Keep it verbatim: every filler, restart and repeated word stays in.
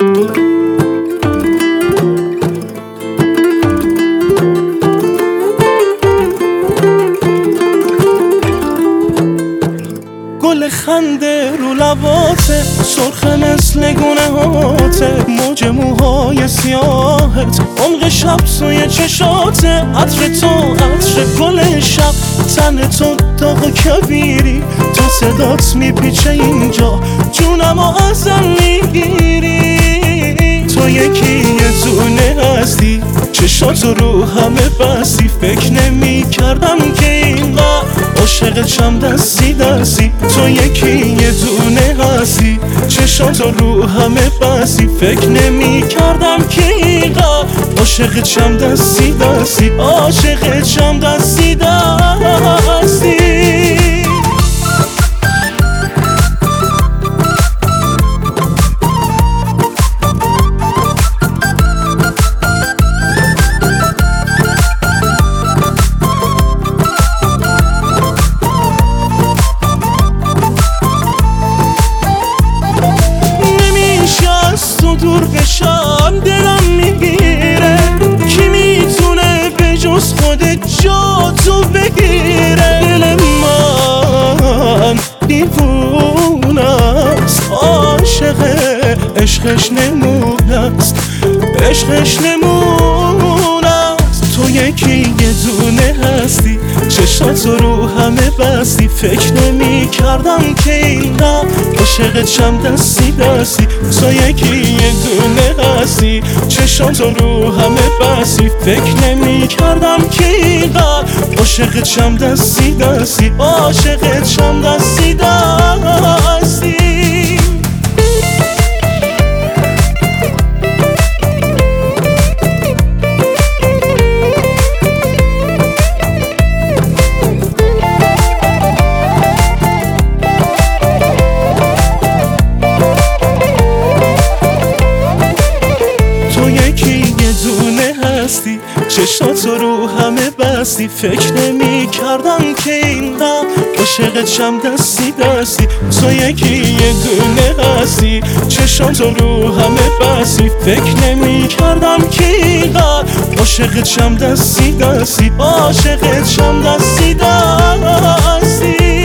گل خنده رو لباته، سرخ مثل گونه هاته، موج موهای سیاهت، عمق شب سوی چشاته، عطر تو عطر گل شب، تن تو داغ و کبیری، تو صدات میپیچه اینجا، جونمو ازم میگیری. تو یکی یه دونه هستی، چشاتو رو همه بستی، فکر نمی کردم که اینقدر عاشق چم دستی دستی. تو یکی یه دونه هستی، چشاتو رو همه بستی، فکر نمی کردم که اینقدر عاشق چم دستی دستی، عاشق چم دستی دستی. دور بشم دلم میگیره، کی میتونه به جز خودت جا تو بگیره. دل من دیوونست، عاشق عشقش نمونست، عشقش نمونست. تو یکی یه دونه هستی، چشاتو رو همه بستی، فکر نمی کردم که اینقدر عاشق چم دستی دستی. تو یکی یه دونه هستی، چشاتو رو همه بستی، فکر نمی کردم که اینقدر عاشق چم دستی دستی، عاشق چم دستی دستی. چشاتو رو همه بستی، فکر نمی کردم که اینقدر عاشق چم دستی دستی. تو یکی یه دونه هستی، چشاتو رو همه بستی، فکر نمی کردم که اینقدر عاشق چم دستی دستی، عاشق چم دستی دستی.